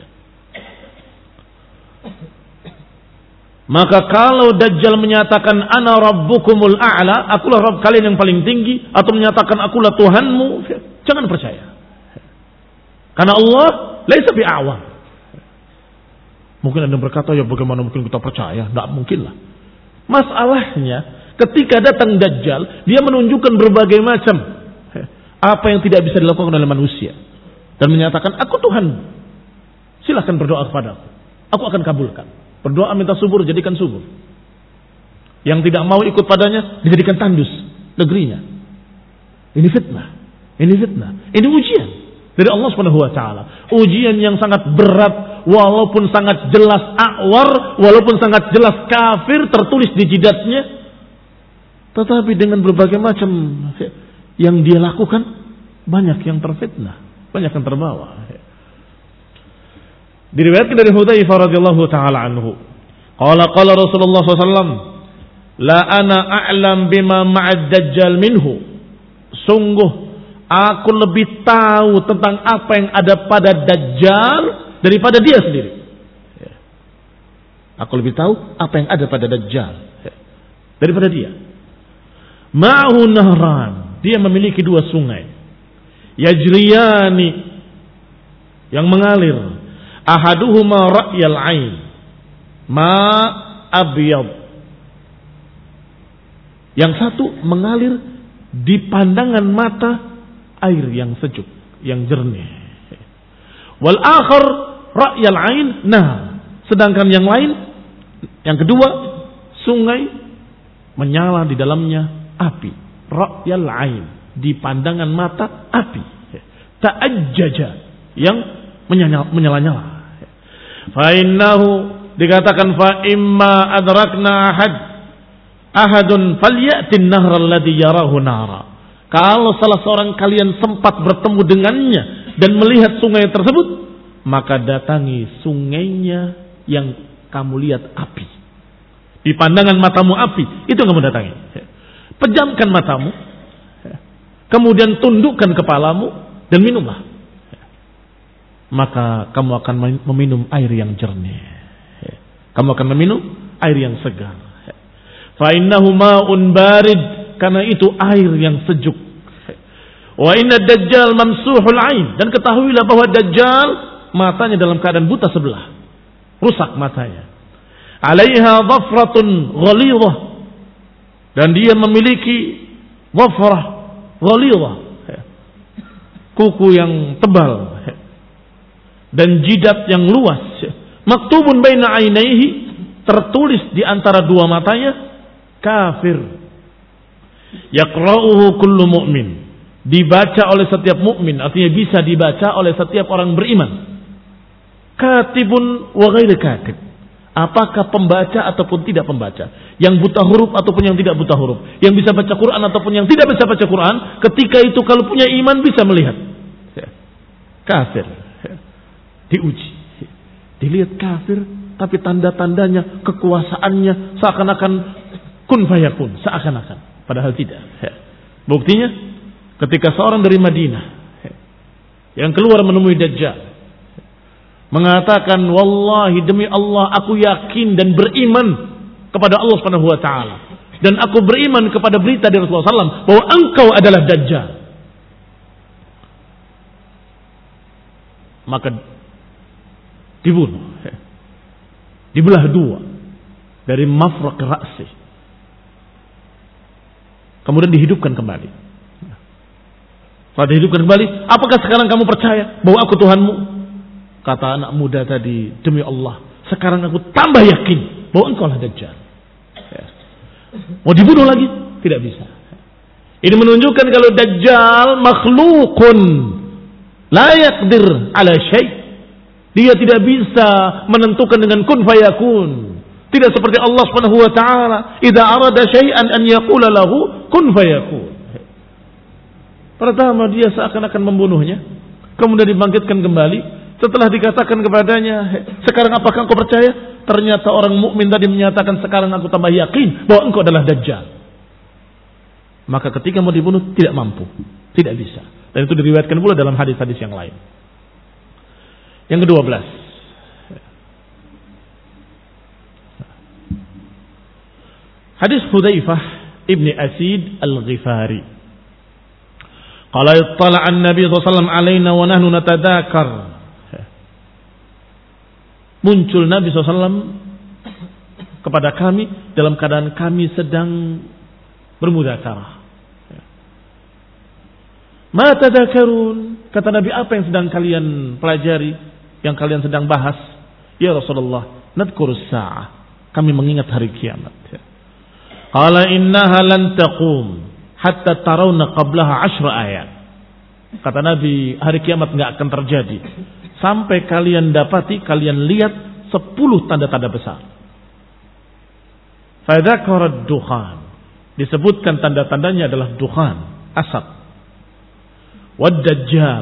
Speaker 1: Maka kalau Dajjal menyatakan ana rabbukumul a'la, akulah Rabb kalian yang paling tinggi, atau menyatakan akulah Tuhanmu, jangan percaya. Karena Allah laisa bi'awam. Mungkin Anda berkata, ya bagaimana mungkin kita percaya? Tidak mungkin lah. Masalahnya ketika datang Dajjal, dia menunjukkan berbagai macam apa yang tidak bisa dilakukan oleh manusia. Dan menyatakan, aku Tuhan. Silahkan berdoa kepadaku, aku akan kabulkan. Berdoa minta subur, jadikan subur. Yang tidak mau ikut padanya, dijadikan tandus negerinya. Ini fitnah. Ini ujian dari Allah SWT. Ujian yang sangat berat, walaupun sangat jelas a'war, walaupun sangat jelas kafir tertulis di jidatnya. Tetapi dengan berbagai macam yang dia lakukan, banyak yang terfitnah, banyak yang terbawa. Diriwayatkan dari Hudzaifah radhiyallahu taala anhu, qala Rasulullah SAW, La ana a'lam bima ma'ad dajjal minhu. Sungguh aku lebih tahu tentang apa yang ada pada Dajjal daripada dia sendiri. Aku lebih tahu apa yang ada pada Dajjal daripada dia. Ma'hu nahran. Dia memiliki 2 sungai. Yajriyani, yang mengalir. Ahaduhuma ra'yal ain. Ma abyad. Yang satu mengalir di pandangan mata, air yang sejuk, yang jernih. Wal akhar ra'yal ain. Nah, sedangkan yang lain, yang kedua, sungai menyala di dalamnya api. Ra'yal ain, di pandangan mata api. Ta'ajjaja, yang menyala-nyala. Fa innahu, dikatakan fa imma adrakna ahadun falyatin nahra alladhi yarahu nara. Kalau salah seorang kalian sempat bertemu dengannya dan melihat sungai tersebut, maka datangi sungainya yang kamu lihat api. Di pandangan matamu api, itu kamu datangi. Pejamkan matamu, kemudian tundukkan kepalamu dan minumlah. Maka kamu akan meminum air yang jernih. Kamu akan meminum air yang segar. Fa innahu ma'un barid, karena itu air yang sejuk. Wa inna dajjal mamsuhul ain, dan ketahuilah bahwa Dajjal matanya dalam keadaan buta sebelah, rusak matanya. Alaiha dhafratun ghalidhah, dan dia memiliki dhafrah ghalidhah, kuku yang tebal dan jidat yang luas. Maktubun baina ainaihi, tertulis di antara 2 matanya, kafir. Yaqra'uhu kullu mu'min, dibaca oleh setiap mukmin, artinya bisa dibaca oleh setiap orang beriman. Katibun wa ghairu katib, apakah pembaca ataupun tidak pembaca, yang buta huruf ataupun yang tidak buta huruf, yang bisa baca Quran ataupun yang tidak bisa baca Quran, ketika itu kalau punya iman bisa melihat. Kafir. Diuji. Dilihat kafir, tapi tanda-tandanya, kekuasaannya seakan-akan kun fayakun, seakan-akan, padahal tidak. Buktinya ketika seorang dari Madinah yang keluar menemui Dajjal mengatakan, wallahi demi Allah aku yakin dan beriman kepada Allah Subhanahu wa taala, dan aku beriman kepada berita dari Rasulullah SAW bahwa engkau adalah Dajjal. Maka dibunuh, dibelah 2 dari mafraq ra'si, kemudian dihidupkan kembali. Setelah dihidupkan kembali, apakah sekarang kamu percaya bahwa aku Tuhanmu? Kata anak muda tadi, demi Allah, sekarang aku tambah yakin bahwa engkau lah Dajjal. Mau dibunuh lagi? Tidak bisa. Ini menunjukkan kalau Dajjal makhlukun, la yaqdir ala syai'. Dia tidak bisa menentukan dengan kun fayakun. Tidak seperti Allah Subhanahu wa taala, idza arada syai'an an yaqula lahu kun fayakun. Pertama dia seakan-akan membunuhnya, kemudian dibangkitkan kembali. Setelah dikatakan kepadanya, sekarang apakah engkau percaya? Ternyata orang mukmin tadi menyatakan, sekarang aku tambah yakin bahwa engkau adalah Dajjal. Maka ketika mau dibunuh tidak mampu, tidak bisa. Dan itu diriwayatkan pula dalam hadis-hadis yang lain. Yang ke-12, hadis Hudzaifah ibni Asid al-Ghifari. Qala ittala'a an-nabi sallallahu alaihi wasallam alaina wa nahnu natadakar. Muncul Nabi SAW kepada kami dalam keadaan kami sedang bermudzakarah. Ma tadakarun, kata Nabi, apa yang sedang kalian pelajari, yang kalian sedang bahas? Ya Rasulullah, nadhkurus sa'ah, kami mengingat hari kiamat. Qala innaha lan taqum hatta tarawna qablaha 10 ayat. Kata Nabi, hari kiamat enggak akan terjadi sampai kalian dapati, kalian lihat 10 tanda-tanda besar. Fa dzakara dukhan, disebutkan tanda-tandanya adalah dukhan, asap. Wad-dajjal,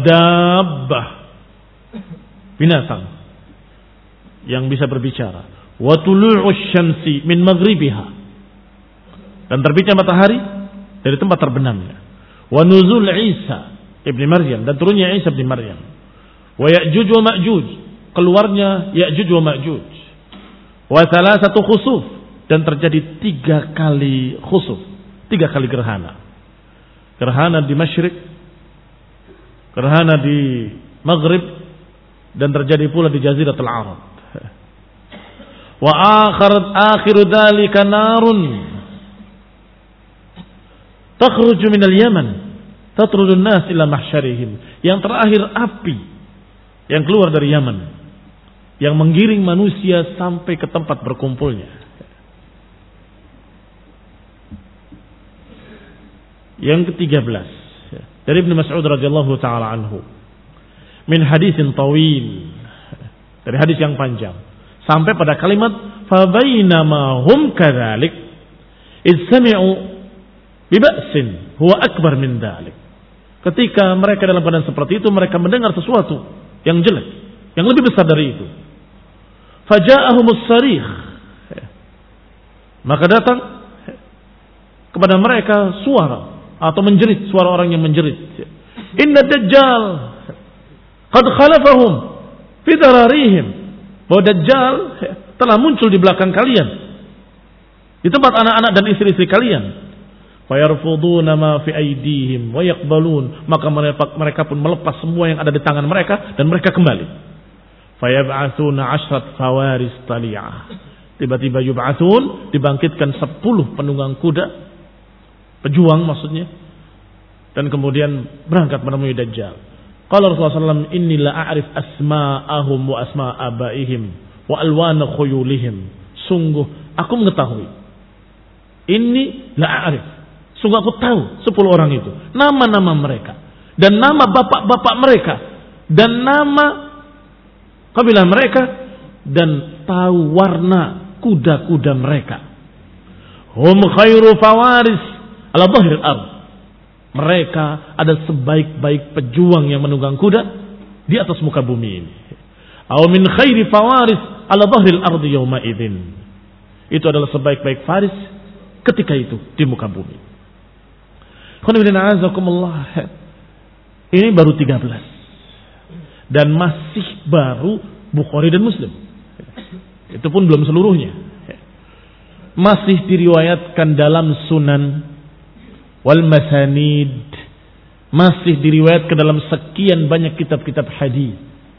Speaker 1: wadabbah, binatang yang bisa berbicara. wa tulu'us syamsi min maghribiha, dan terbitnya matahari dari tempat terbenamnya, wa nuzul Isa ibni Maryam, dan turunnya Isa ibni Maryam, wa Ya'juj wa Ma'juj, keluarnya Ya'juj wa Ma'juj, wa thalathatu khusuf, dan terjadi 3 kali khusuf, 3 kali gerhana. Gerhana di Masyriq, gerhana di Maghrib, dan terjadi pula di Jaziratul Arab. Wa akhiru dzalika narun takhruju minal Yaman tatrudun nas ila mahsyarihim. Yang terakhir api yang keluar dari Yaman yang menggiring manusia sampai ke tempat berkumpulnya. Yang ke-13 dari Ibnu Mas'ud radhiyallahu taala anhu, min hadisin tawil, dari hadis yang panjang sampai pada kalimat fa bainama hum kadzalik id sami'u bi ba'sin huwa akbar min dzalik. Ketika mereka dalam keadaan seperti itu, mereka mendengar sesuatu yang jelek, yang lebih besar dari itu. Faja'ahumus sarikh, maka datang kepada mereka suara atau menjerit, suara orang yang menjerit. Inna dajjal qad khalafahum fi dararihim, bahwa dajjal telah muncul di belakang kalian, di tempat anak-anak dan istri-istri kalian. Fayarfuduna ma fi aydihim wa yaqbalun, maka mereka pun melepas semua yang ada di tangan mereka dan mereka kembali. Fayab'atsuna 'ashrat fawaris taliyah, tiba-tiba yub'atsun, dibangkitkan 10 penunggang kuda, pejuang maksudnya, dan kemudian berangkat menemui Dajjal. Qala Rasulullah SAW, inni la a'rif asma'ahum wa asma'a abaihim wa alwana khuyulihim. Sungguh aku mengetahui, inni la a'rif, sungguh aku tahu 10 orang itu, nama-nama mereka dan nama bapak-bapak mereka dan nama kabilah mereka, dan tahu warna kuda-kuda mereka. Hum khairu fawaris ala dhahril ard, mereka ada sebaik-baik pejuang yang menunggang kuda di atas muka bumi ini. Aw min khairi fawaris ala dhahril ard yauma idzin, itu adalah sebaik-baik faris ketika itu di muka bumi. Ini baru 13 dan masih baru Bukhari dan Muslim, itu pun belum seluruhnya, masih diriwayatkan dalam Sunan wal masanid, masih diriwayatkan dalam sekian banyak kitab-kitab hadis.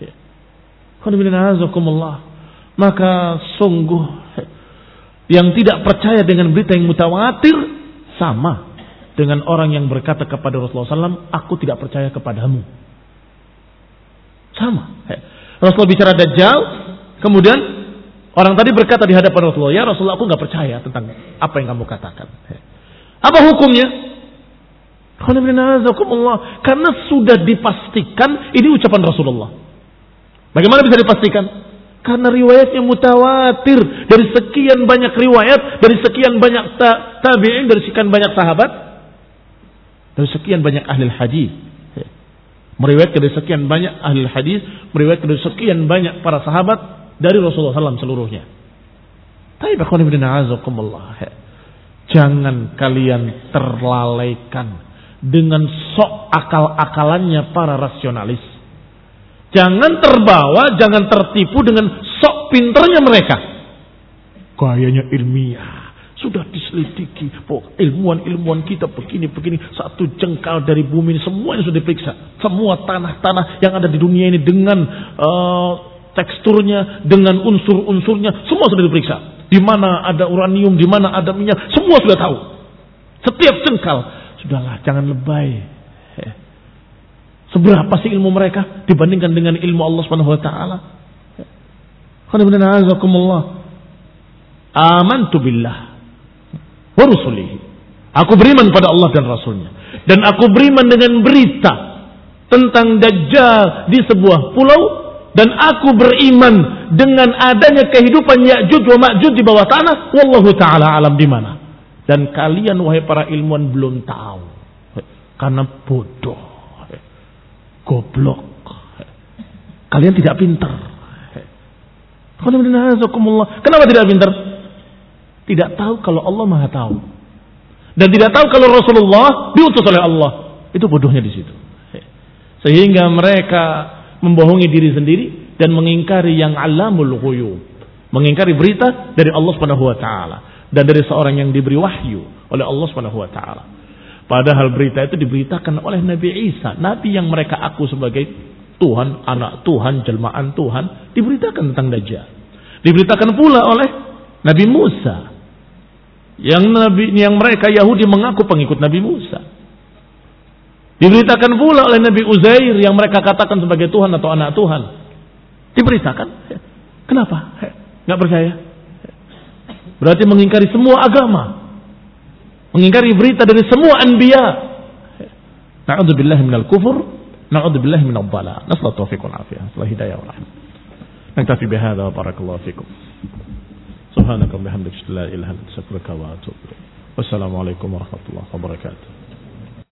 Speaker 1: Maka sungguh yang tidak percaya dengan berita yang mutawatir sama dengan orang yang berkata kepada Rasulullah SAW, aku tidak percaya kepadamu. Sama. Rasulullah bicara Dajjal, kemudian orang tadi berkata di hadapan Rasulullah, ya Rasulullah, aku nggak percaya tentang apa yang kamu katakan. Apa hukumnya? Karena sudah dipastikan ini ucapan Rasulullah. Bagaimana bisa dipastikan? Karena riwayatnya mutawatir, dari sekian banyak riwayat, dari sekian banyak tabi'in, dari sekian banyak sahabat, dari sekian banyak ahli hadis. Meriwayatkan dari sekian banyak ahli hadis, meriwayatkan dari sekian banyak para sahabat dari Rasulullah SAW seluruhnya. Tapi jangan kalian terlalaikan dengan sok akal-akalannya para rasionalis. Jangan terbawa, jangan tertipu dengan sok pinternya mereka. Gayanya ilmiah, sudah diselidiki, ilmuwan-ilmuwan kita begini-begini, satu jengkal dari bumi ini semuanya sudah diperiksa. Semua tanah-tanah yang ada di dunia ini dengan teksturnya, dengan unsur-unsurnya, semua sudah diperiksa. Di mana ada uranium, di mana ada minyak, semua sudah tahu. Setiap jengkal. Sudahlah, jangan lebay. Seberapa sih ilmu mereka dibandingkan dengan ilmu Allah Subhanahu wa taala? Amantu billah wa rusulihi. Aku beriman pada Allah dan Rasulnya, dan aku beriman dengan berita tentang Dajjal di sebuah pulau, dan aku beriman dengan adanya kehidupan Ya'juj wa Ma'juj di bawah tanah. Wallahu ta'ala alam di mana. Dan kalian wahai para ilmuwan belum tahu, karena bodoh, goblok, kalian tidak pintar. Kenapa tidak pintar? Tidak tahu kalau Allah Maha tahu. Dan tidak tahu kalau Rasulullah diutus oleh Allah. Itu bodohnya di situ. Sehingga mereka membohongi diri sendiri dan mengingkari yang alamul ghuyub. Mengingkari berita dari Allah Subhanahu wa taala dan dari seorang yang diberi wahyu oleh Allah Subhanahu wa taala. Padahal berita itu diberitakan oleh Nabi Isa, nabi yang mereka aku sebagai Tuhan, anak Tuhan, jelmaan Tuhan, diberitakan tentang Dajjal. Diberitakan pula oleh Nabi Musa. Yang mereka Yahudi mengaku pengikut Nabi Musa. Diberitakan pula oleh Nabi Uzair yang mereka katakan sebagai Tuhan atau anak Tuhan. Diberitakan. Kenapa? Enggak percaya. Berarti mengingkari semua agama. Mengingkari berita dari semua anbiya. Na'udzubillahi minal kufur. Na'udzubillahi minal dhalal. Nasallahu taufiq wal afiyah. Wa hidayah wa rahmah. Naktafi bihadza wa barakallahu fikum. Subhanaka wa bihamdika la ilaha illa anta astaghfiruka wa atubu ilaik. Wassalamu alaikum warahmatullahi wabarakatuh.